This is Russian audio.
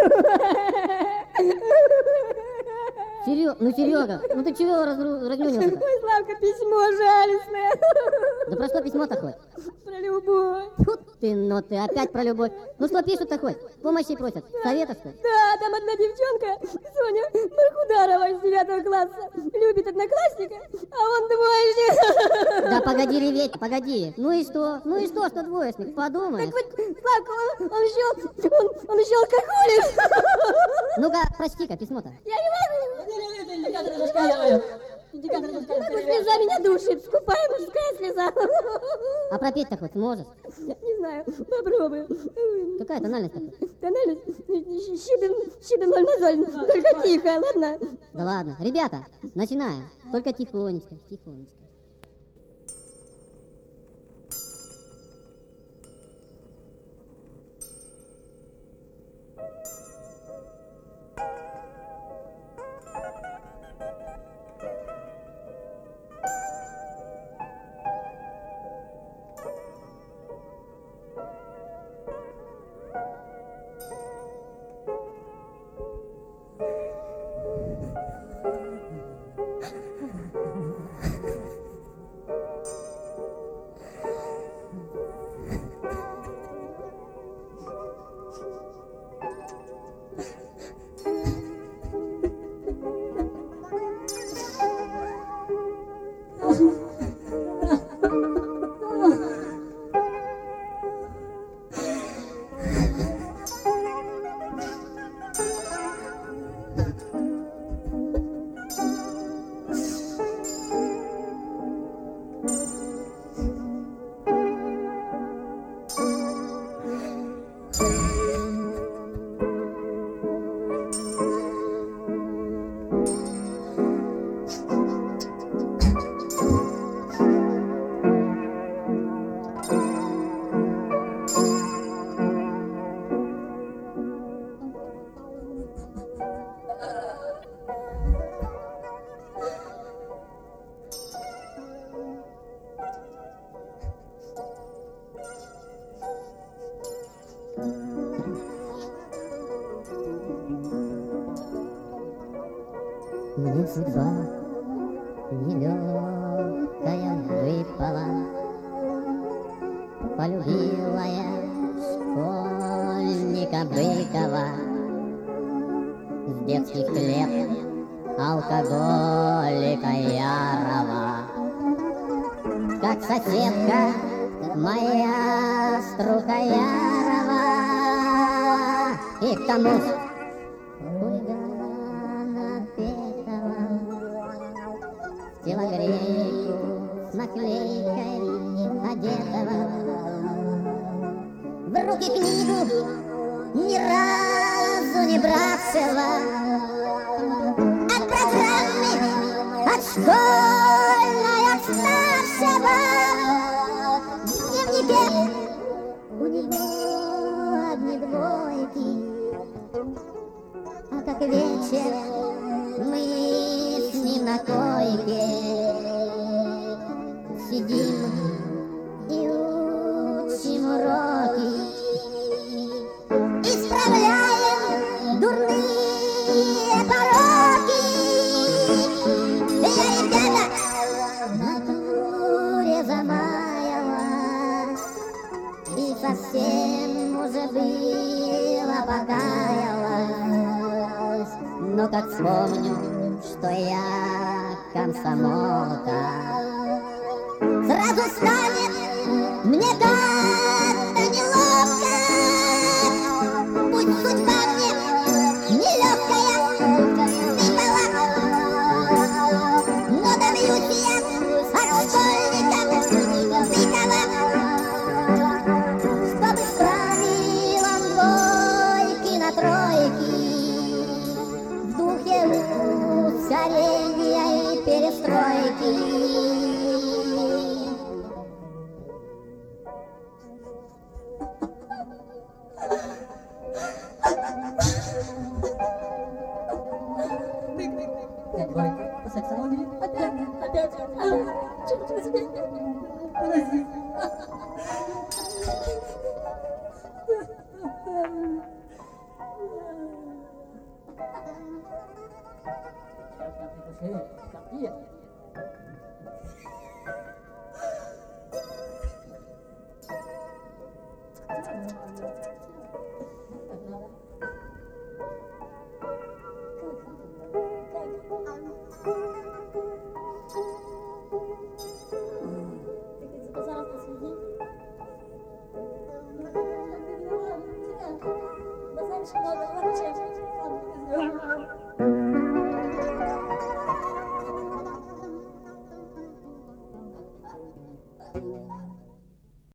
Серега, ну ты чего разнюнился-то? Ой, Славка, письмо жалостное. Да про что письмо такое? Про любовь. Фу ты, ну ты опять про любовь. Ну что пишут такое? Помощи просят. Советов, что ли? Да, там одна девчонка, Соня Мархударова из 9 класса, любит одноклассника, а он двоечник. Да погоди реветь, погоди. Ну и что? Ну и что двоечник? Подумай. Так вот, Славка, он еще алкоголик. Ну-ка, прочти-ка письмо-то. Я не могу. Индикатор зашкаливает. Слеза меня душит, скупая мужская слеза. А пропеть-то хоть сможешь? Не знаю, попробую. Какая тональность такая? Тональность щибин мальмазоль, только тихо, ладно? Да ладно. Ребята, начинаем. Только тихонечко, тихонечко. Мне судьба нелегкая выпала, полюбила я школьника Быкова. С детских лет алкоголика ярого, как соседка моя Струкоярова. И к тому же хулигана петого, в телогрейку с наклейкой одетого, в руки книгу ни разу не бравшего, от программы, от школьной отставшего. В дневнике у него одни двойки, а как вечер мы с ним на койке сидим и учим уроки, исправляем дурные пороки. Я, ребята, в натуре замаялась и совсем уже было покаялась. Но как вспомню, что я комсомолка, сразу станет мне как-то неловко. Пусть судьба мне нелегкая выпала, но добьюсь я от школьника Быкова, чтобы справил он двойки на тройки в духе ускорения и перестройки. Опять. Чуть-чуть успей. Подожди. Thank you.